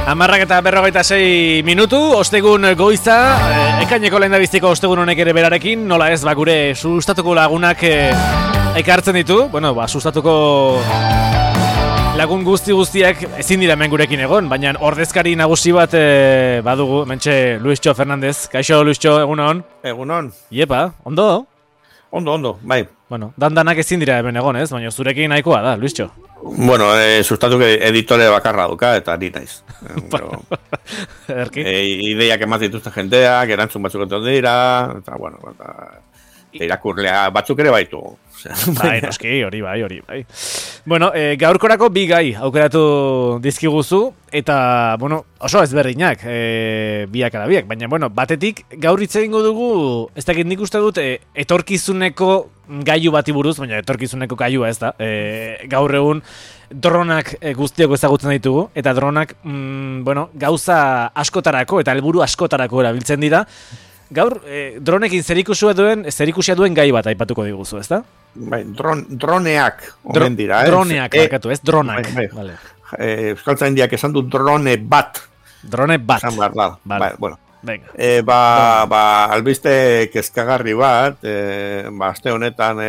11:46, ostegun goiza, ekaineko lehendabiziko ostegun honek ere berarekin, nola ez, gure sustatuko lagunak ekartzen ditu, sustatuko lagun guztiak ezin dira hemen gurekin egon, baina ordezkari nagusi bat badugu, mentxe Luistxo Fernandez. Kaixo, Luistxo, egunon? Egunon. Iepa, ondo? Ondo, bai. Danak ezin dira hemen egon ez, baina zurekin nahikoa da, Luistxo. Sustatuko editore bakarra duka, eta ni naiz. Erki? Ideiak emaz dituzte jendeak, erantzun batzuk eton dira, eta, irakurlea batzuk ere baitu. Bai, noski, hori bai. Gaurkorako bi gai aukeratu dizkiguzu, eta, oso ezberdinak, biak ala biak, baina, batetik gaur hitz egingo dugu, ez dakit nik uste dut, etorkizuneko gailu bati buruz, baina etorkizuneko gailua ez da, gaur egun dronak guztiak ezagutzen ditugu, eta dronak, gauza askotarako eta helburu askotarako erabiltzen dira. Gaur, dronekin zerikusia duen gai bat aipatuko diguzu, ez da? Bai, droneak omen dira, Droneak, markatu, ez? Dronak. Bai. Euskaltzaindiak esan du drone bat. Drone bat. Esan behar da. Vale. Venga. Albiste kezkagarri bat, aste honetan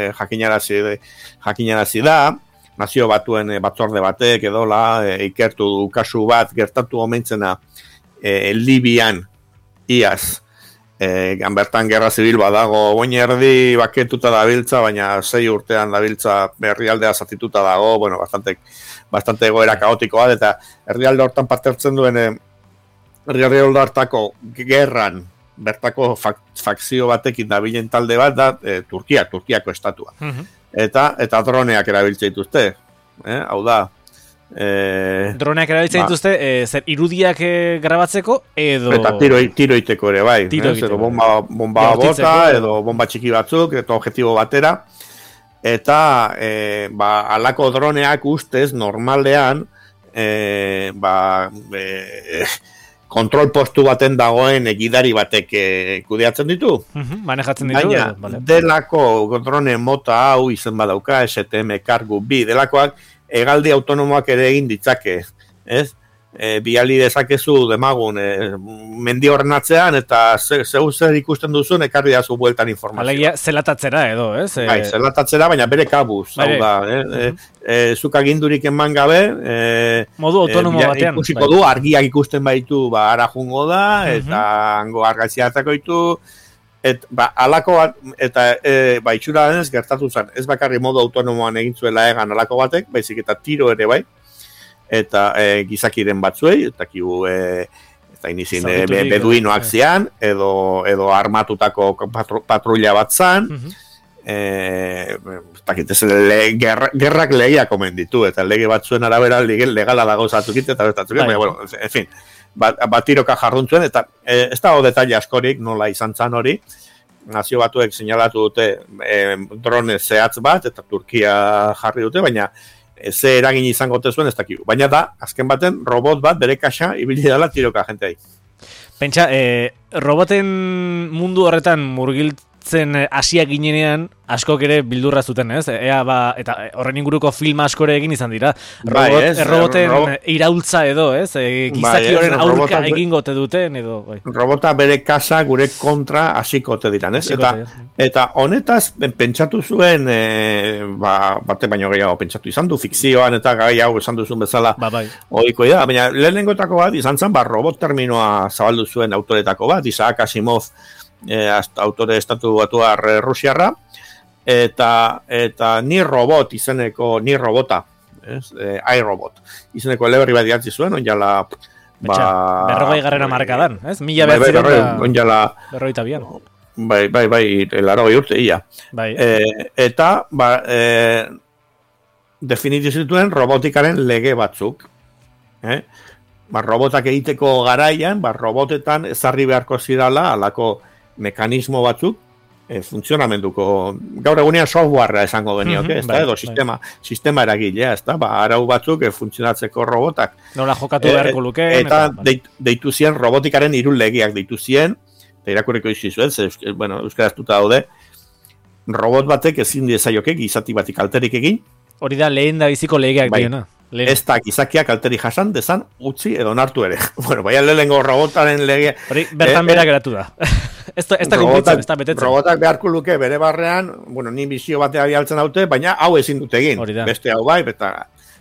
jakinarazi da, nazio batuen batzorde batek edola, ikertu du kasu bat, gertatu omentzena Libian, iaz. Bertan gerra zibil badago, oin erdi baketuta dabiltza, baina 6 urtean dabiltza herrialdea zatituta dago, bastante egoera kaotikoa, eta herrialde hortan parte hartzen duen herrialde hartako gerran, bertako fakzio batekin dabilen talde bat da Turkiako estatua. Eta droneak erabiltzen dituzte, hau da. Droneak erabiltzen dituzte, zer irudiak grabatzeko edo... Eta tiro iteko ere, bai. Bomba bota edo bomba txiki batzuk, eta objektibo batera. Eta alako droneak ustez normalean kontrol postu baten dagoen gidari batek kudeatzen ditu. Manejatzen ditu. Baina delako drone mota hau izen badauka, STM Cargo B delakoak, hegaldi autonomoak ere egin ditzake, ez? Biali dezakezu demagun mendi horren atzean, eta zer ikusten duzun, ekarri da zu bueltan informazioa. Alegia, zelatatzera edo, ez? Bai, zelatatzera, baina bere kabuz, hau da, zuk agindurik eman gabe, modu autonomo batean. Ikusiko du, argiak ikusten baitu, ara jungo da, eta hango argazia hartzako ditu, alako bat, eta itxura denez gertatu zen, ez bakarri modu autonomoan egin zuela egan alako batek, baizik eta tiro ere bai, eta gizakiren batzuei, eta kibu beduinoak zian, edo armatutako patrulla bat zan, gerrak legiak omen ditu, eta lege batzuen arabera legala dago zatzukit, eta en fin, tiroka jarduntzuen, eta ez dago detaile askorik nola izan zan hori, nazio batuek seinalatu dute drone zehatz bat, eta Turkia jarri dute, baina ze eragin izango zuen ez dakigu. Baina da, azken baten, robot bat bere kaxa ibili dela tiroka jenteai. Pentsa, roboten mundu horretan murgiltzen hasia ginenean, askok ere bildurra zuten, ez? Eta horren inguruko film askore egin izan dira. Roboten iraultza edo, ez? Gizaki horren aurka egingote duten, edo... Robota bere kasa gure kontra hasikote diran, ez? Eta honetaz, pentsatu zuen, bate baino gehiago pentsatu izan du, fikzioan eta gai hau esan duzun bezala ohikoa da, baina lehenengotako bat izan zen, robot terminoa zabaldu zuen autoretako bat, Isaac Asimov, autore estatu batuar rusiarra, eta ni robota, iRobot, izeneko eleberri bat idatzi zuen, onjala... 40. hamarkadan, ez? 1942. Bai, 80 urte, ia. Eta, definitu zituen robotikaren lege batzuk. Robotak egiteko garaian, robotetan ezarri beharko zirala, alako mekanismo batzuk, funtzionamenduko, gaur egunean softwarea esango genioke, edo sistema eragilea, arau batzuk funtzionatzeko robotak. Nola jokatu beharko lukeen. Eta deitu zien robotikaren 3 legeak deitu zien, eta irakurriko izizuet, euskaraztuta daude, robot batek ezin diezaioke gizati batik alterik egin. Hori da lehen da biziko legeak diona. ez da gizakiak alteri jasan dezan utzi edo onartu ere. Bueno, baina lehenengo robotaren lege... Hori, bertan bera geratu da. Ez da kumplitzen, ez da betetzen. Robotak beharko luke bere barrean, bueno, ni bizio batea bialtzen haute, baina hau ezin dute egin. Beste hau bai, eta...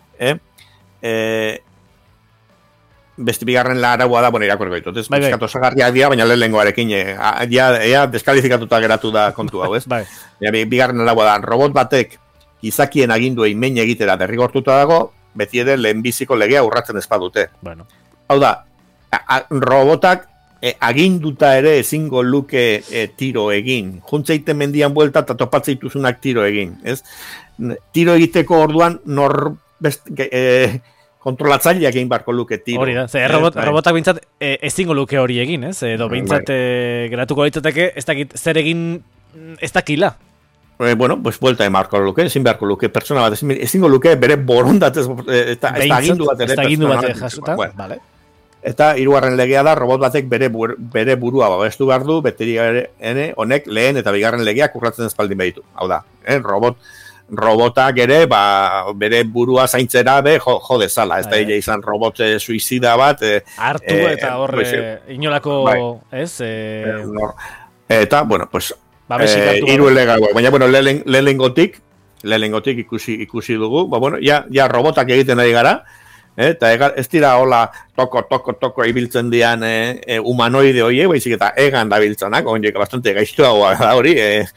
beste bigarren araua da, bueno, irakorko ditut, ez? Piskatu zagarriak dira, baina lehenengoarekin, ea deskalifikatuta geratu da kontu hau, ez? Bigarren araua da, robot batek gizakien aginduei mein egitera derrigortuta dago, beti ere lehenbiziko legea urratzen espadute. Hau da, robotak aginduta ere ezingo luke tiro egin. Juntzeiten mendian buelta eta topatzeituzunak tiro egin, ez? Tiro egiteko orduan kontrolatzaileak egin barko luke tiro. Hori da, robotak bintzat ezingo luke hori egin, ez? Edo bintzat geratuko litzateke ez dakit zer egin ez dakila. Bueno, pues vuelta de marco luke, ezin beharko luke pertsona bat, ezingo luke bere borondatez eta agindu bat ere. Ez agindu bat jasuta, vale. Eta hirugarren legea da, robot batek bere burua babestu behar du, beteri honek lehen eta bigarren legeak urratzen espaldin behitu. Hau da, robotak ere, bere burua zaintzera jo dezala, ez da izan robot suizida bat. Hartu eta horre inolako, ez? Eta, bueno, pues, hiru lega, baina, bueno, lehengotik ikusi dugu, bueno, ja robotak egiten ari gara, eta ez dira hola toko ibiltzen dian humanoide horiek, baizik eta egan da biltzenak, ondiek bastante gaiztuagoa da hori,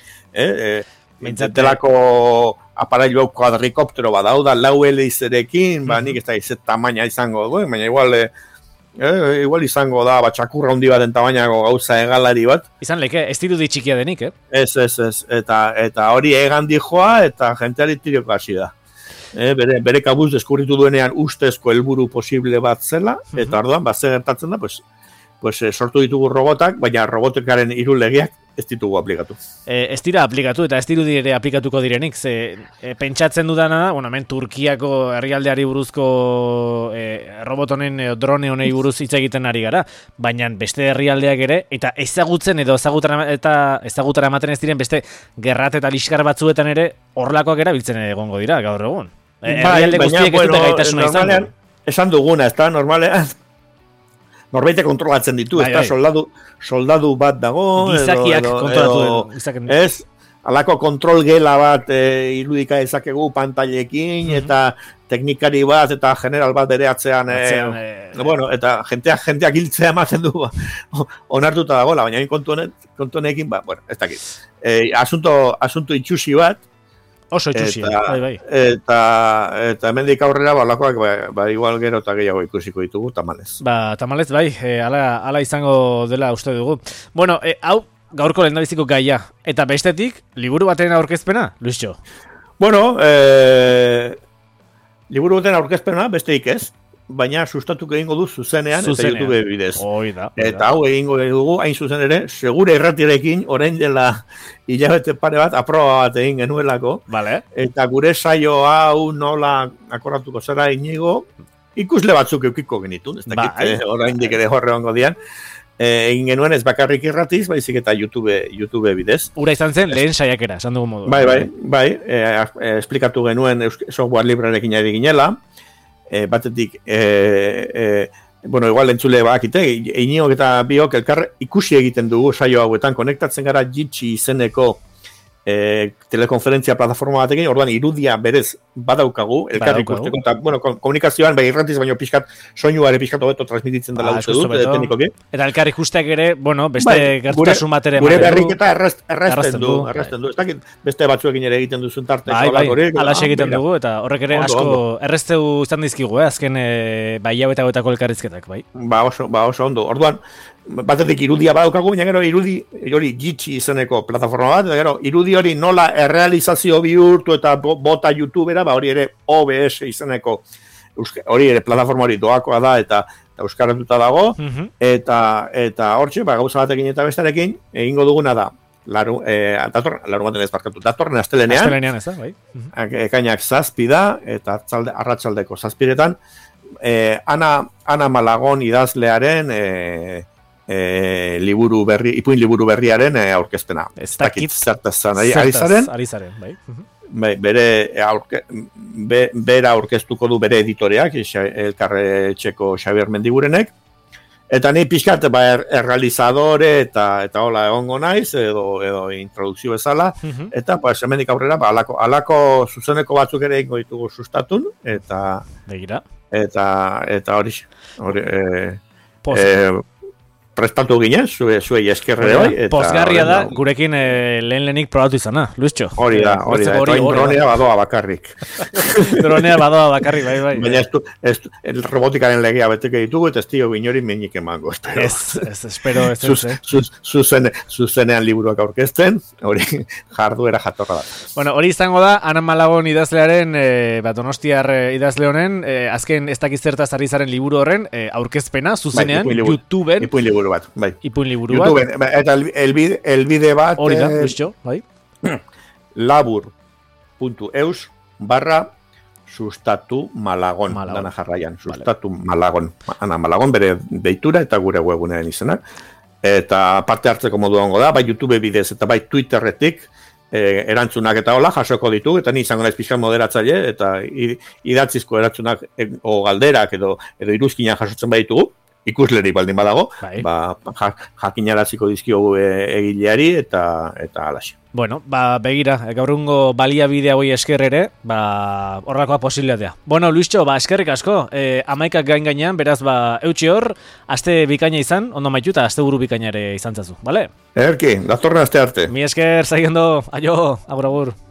telako aparailu kuadrikoptero bat hau da, lau helizerekin, nik ez da izet tamaina izango du, baina igual izango da, txakurra handi baten tamainako gauza egalari bat. Izan leke, ez dirudi txikia denik, Ez, eta hori egan dijoa, eta jenteari tirioko hasi da. Bere kabuz deskurritu duenean ustezko helburu posible bat zela, eta orduan, ze gertatzen da, pues sortu ditugu robotak, baina robotekaren hiru legeak ez ditugu aplikatu. Ez dira aplikatu, eta ez dirudi ere aplikatuko direnik, pentsatzen dudana da, bueno, hemen Turkiako herrialdeari buruzko robot honen, drone honei buruz hitz egiten ari gara, baina beste herrialdeak ere, eta ezagutzen edo ezagutara ematen ez diren beste gerrat eta liskar batzuetan ere horrelakoak erabiltzen egongo dira, gaur egun. Herrialde guztiek ez dute gaitasuna izango. Esan duguna, ez da, normalean, norbaite kontrolatzen ditu, ez da soldadu bat dago, gizakiak kontrolatu ez, alako kontrol gela bat irudika ezakegu pantailekin, eta teknikari bat, eta general bat bere atzean, bueno, eta jenteak hiltzea ematen du, onartuta dagoela, baina kontunekin, bueno, ez dakit. Asunto itxusi bat, oso itxusia, bai. Eta hemendik aurrera, balakoak, igual gero eta gehiago ikusiko ditugu, tamalez. Tamalez, bai, ala izango dela uste dugu. Bueno, hau, gaurko lehendabiziko gaia. Eta bestetik, liburu baten aurkezpena, Luisio? Bueno, liburu baten aurkezpena, besteik ez, baina sustatuko egingo du zuzenean eta YouTube bidez. Eta hau egingo dugu, hain zuzen ere, segure irratirekin, orain dela hilabete pare bat, aproba bat egin genuelako. Eta gure saio hau nola akorratuko zera inigo, ikusle batzuk eukiko genitun, ez dakit, orain dik ere horre hongo dian. Egin genuen ez bakarrik irratiz, baizik eta YouTube bidez. Ura izan zen, lehen saiakera, esan dugu modu. Bai, esplikatu genuen software librearekin ari ginela, batetik, bueno, igual entzule bakite, Iniok eta biok elkar ikusi egiten dugu saio hauetan, konektatzen gara Jitsi izeneko telekonferentzia plataforma batekin, orduan irudia berez badaukagu, elkar ikusteko, eta, bueno, komunikazioan, irratiz baino pixkat, soinuare pixkat hobeto transmititzen dela uste dut, teknikoki. Eta elkar ikusteak ere, bueno, beste gertutasun bat ere. Gure berriketa errazten du. Ez dakit, beste batzuekin ere egiten duzun tarte. Alaxe egiten dugu, eta horrek ere asko errezteu izan dizkigu, azken bai hauetako elkarrizketak, bai. Ba oso ondo, orduan, batetik irudia badaukagu, baina gero irudi hori Jitsi izeneko plataforma bat, eta gero irudi hori nola errealizazio bihurtu eta bota YouTubera, hori ere OBS izeneko hori ere plataforma hori doakoa da eta euskaratuta dago, eta hortxe, gauza batekin eta bestarekin, egingo duguna da, datorren astelenean, ekainak 7 da, eta arratsaldeko 7 Ana Malagon idazlearen ipuin liburu berriaren aurkezpena. Ez dakit zertaz ari zaren, bai. bera aurkeztuko du bere editoreak, Elkarre Txeko Xabier Mendigurenek, eta ni pixkat errealizadore eta hola egongo naiz, edo introdukzio bezala, eta pues, hemendik aurrera, alako zuzeneko batzuk ere ingo ditugu sustatun, eta begira. Eta hori prestatu ginen, zuei eskerre hori. Pozgarria da, gurekin lehenik probatu izana, Luistxo. Hori da, eta dronea badoa bakarrik. Dronea badoa bakarrik, bai. Baina robotikaren legea beteke ditugu, eta ez dio inori menik emango. Espero. Zuzenean liburuak aurkezten, hori jarduera jatorra da. Bueno, hori izango da, Ana Malagon idazlearen, Donostiar idazle honen, azken ez dakiz zertaz ari zaren liburu horren, aurkezpena, zuzenean, YouTubeen. Ipuin liburu bat, bai. Ipuin liburu bat. Eta elbide bat... Hori da, Luistxo, bai. labur.eus/sustatu Malagon. Dana jarraian, sustatu Malagon. Ana Malagon, bere deitura eta gure webgunean izenak. Eta parte hartzeko modu ongo da, bai YouTube bidez eta bai Twitterretik, erantzunak eta hola jasoko ditu, eta ni izango naiz pixkan moderatzaile, eta idatzizko erantzunak o galderak edo iruzkinak jasotzen baditugu, ikusleri baldin badago, jakinaraziko dizkiogu egileari eta alaxe. Bueno, begira, gaurrungo baliabide hauei esker ere, horrakoa posibilitatea. Bueno, Luistxo, eskerrik asko, 11 gainean, beraz, eutxi hor, aste bikaina izan, ondo maitu eta aste buru bikaina ere izan zazu, bale? Erki, datorren aste arte. Mi esker, zaiendo, aio, agur.